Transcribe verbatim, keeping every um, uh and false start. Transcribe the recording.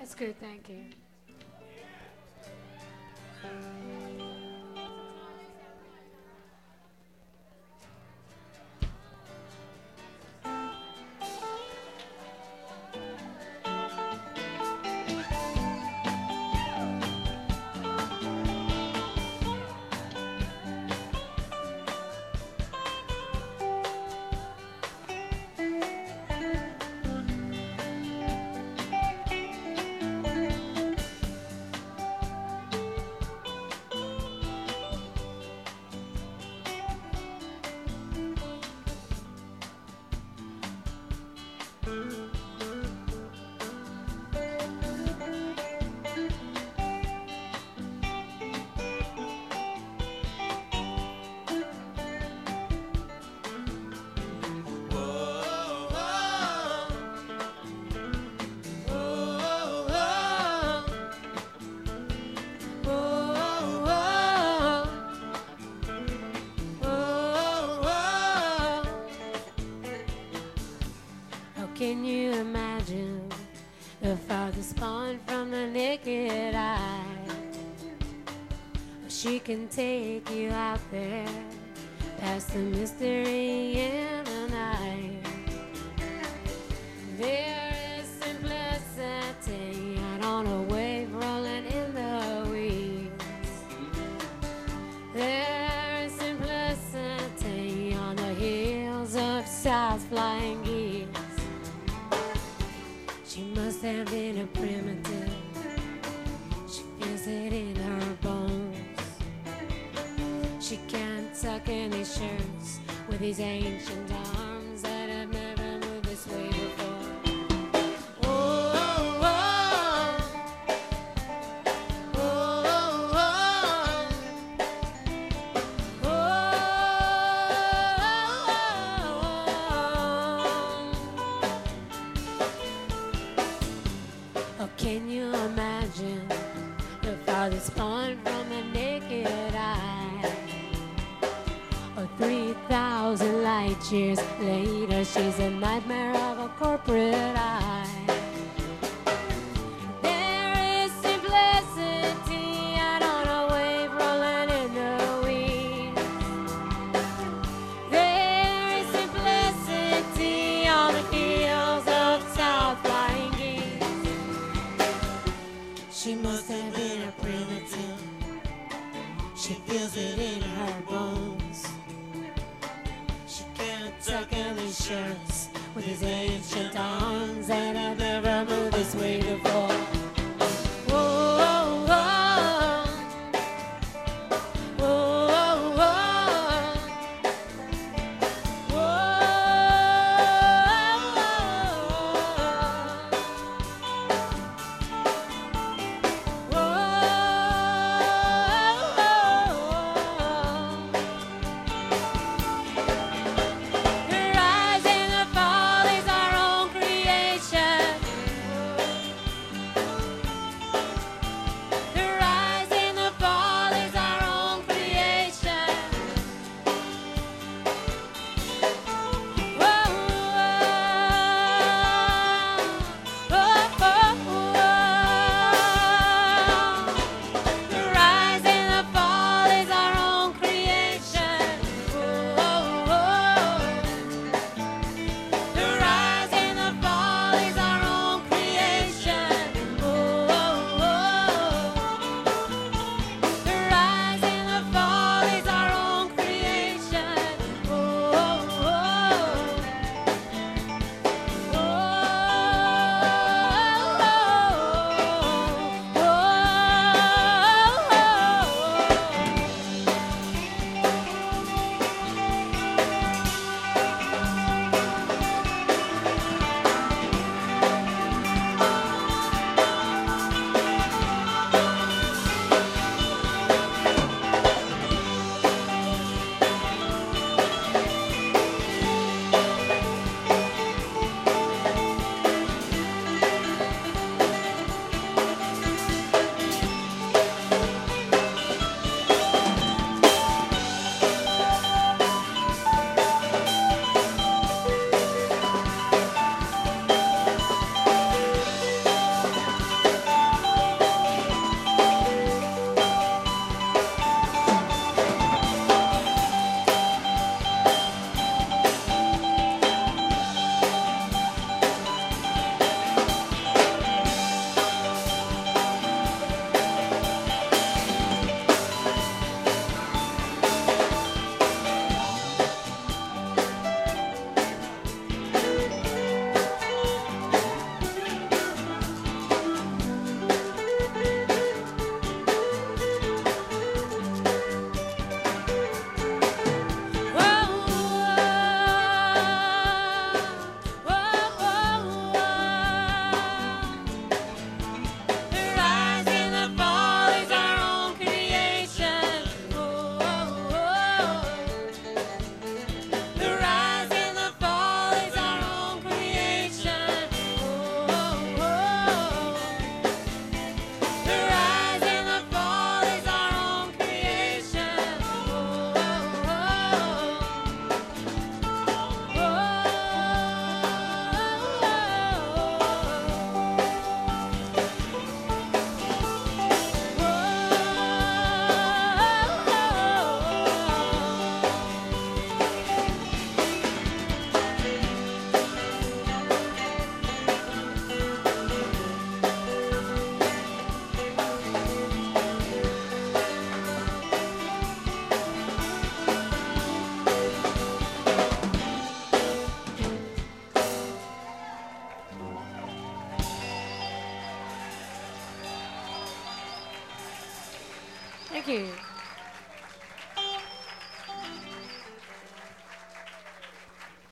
That's good, thank you. Can you imagine the farthest point from the naked eye? She can take you out there past the mystery in the night. There is simplicity out on a wave rolling in the weeds. There is simplicity on the heels of south flying geese. She must have been a primitive. She feels it in her bones. She can't tuck in these shirts with these ancient arms that have never moved this way before. Oh, oh, oh. Oh, oh, oh. Oh, can you imagine the farthest point from the naked eye? Oh, three thousand light years later, she's a nightmare of a corporate eye. There is simplicity out on a wave rolling in the weeds. There is simplicity on the heels of south flying geese. She must have been a primitive. She feels it in her bones. She can't tuck in these shirts with his ancient arms. you.